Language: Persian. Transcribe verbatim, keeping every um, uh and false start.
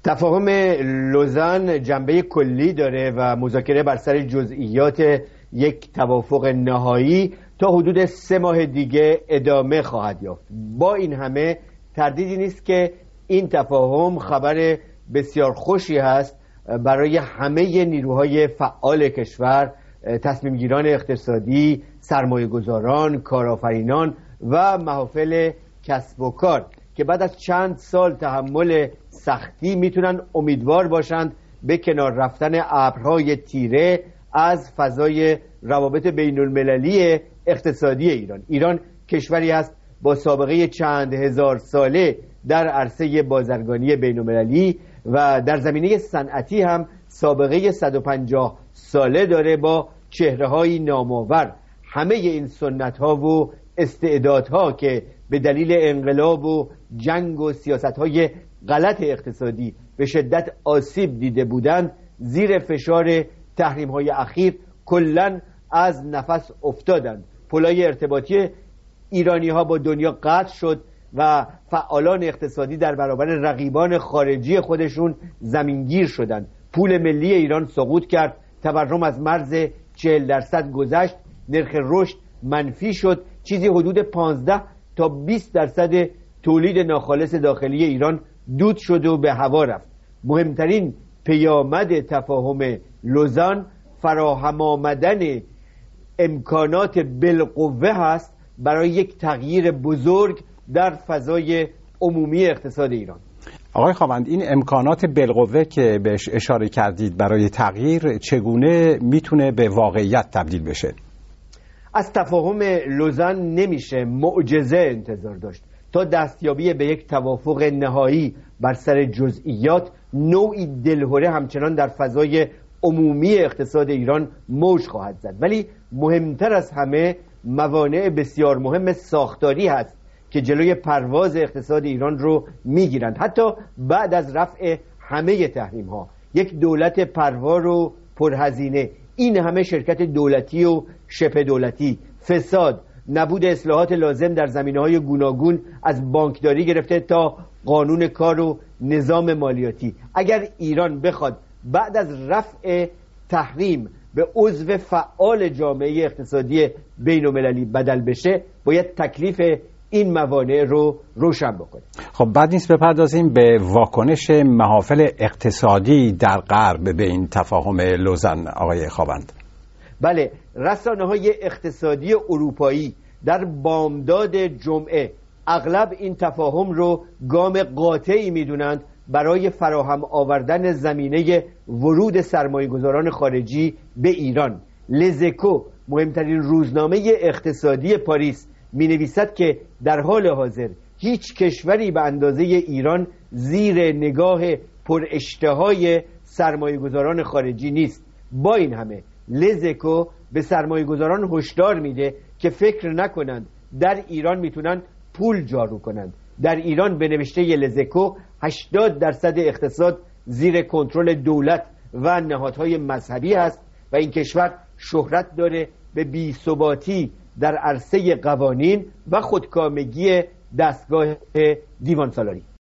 تفاهم لوزان جنبه کلی داره و مذاکره بر سر جزئیات یک توافق نهایی تا حدود سه ماه دیگه ادامه خواهد یافت. با این همه تردیدی نیست که این تفاهم خبر بسیار خوشی هست برای همه نیروهای فعال کشور، تصمیم گیران اقتصادی، سرمایه گذاران، کارآفرینان و محافل کسب و کار که بعد از چند سال تحمل سختی میتونن امیدوار باشند به کنار رفتن ابرهای تیره از فضای روابط بین المللی اقتصادی ایران. ایران کشوری است با سابقه چند هزار ساله در عرصه بازرگانی بین المللی و در زمینه صنعتی هم سابقه صد و پنجاه ساله داره با چهره‌های نامآور. همه این سنت‌ها و استعدادها که به دلیل انقلاب و جنگ و سیاست‌های غلط اقتصادی به شدت آسیب دیده بودند، زیر فشار تحریم‌های اخیر کلاً از نفس افتادند. پلای ارتباطی ایرانی‌ها با دنیا قطع شد و فعالان اقتصادی در برابر رقیبان خارجی خودشون زمینگیر شدند. پول ملی ایران سقوط کرد، تورم از مرز چهل درصد گذشت، نرخ رشد منفی شد، چیزی حدود پانزده تا بیست درصد تولید ناخالص داخلی ایران دود شد و به هوا رفت. مهمترین پیامد تفاهم لوزان فراهم آمدن امکانات بالقوه هست برای یک تغییر بزرگ در فضای عمومی اقتصاد ایران. آقای خاوند، این امکانات بالقوه که بهش اشاره کردید برای تغییر چگونه میتونه به واقعیت تبدیل بشه؟ از تفاهم لوزان نمیشه معجزه انتظار داشت. تا دستیابی به یک توافق نهایی بر سر جزئیات، نوعی دلهره همچنان در فضای عمومی اقتصاد ایران موج خواهد زد. ولی مهمتر از همه موانع بسیار مهم ساختاری هست که جلوی پرواز اقتصاد ایران رو میگیرند. حتی بعد از رفع همه تحریم ها، یک دولت پروار و پرهزینه، این همه شرکت دولتی و شبه دولتی، فساد، نبود اصلاحات لازم در زمینه‌های گوناگون از بانکداری گرفته تا قانون کار و نظام مالیاتی، اگر ایران بخواد بعد از رفع تحریم به عضو فعال جامعه اقتصادی بین المللی بدل بشه، باید تکلیف این موانع رو روشن بکنه. خب بعد نیست بپردازیم به واکنش محافل اقتصادی در غرب به این تفاهم لوزان آقای خاوند. بله، رسانه‌های اقتصادی اروپایی در بامداد جمعه اغلب این تفاهم رو گام قاطعی میدونند برای فراهم آوردن زمینه ورود سرمایه‌گذاران خارجی به ایران. لزکو، مهمترین روزنامه اقتصادی پاریس، می نویسد که در حال حاضر هیچ کشوری به اندازه ایران زیر نگاه پر اشتهای سرمایه‌گذاران خارجی نیست. با این همه لزکو به سرمایه‌گذاران هشدار میده که فکر نکنند در ایران میتونن پول جارو کنند. در ایران به نوشته لزکو هشتاد درصد اقتصاد زیر کنترل دولت و نهادهای مذهبی است و این کشور شهرت داره به بی‌ثباتی در عرصه قوانین و خودکامگی دستگاه دیوان سالاری.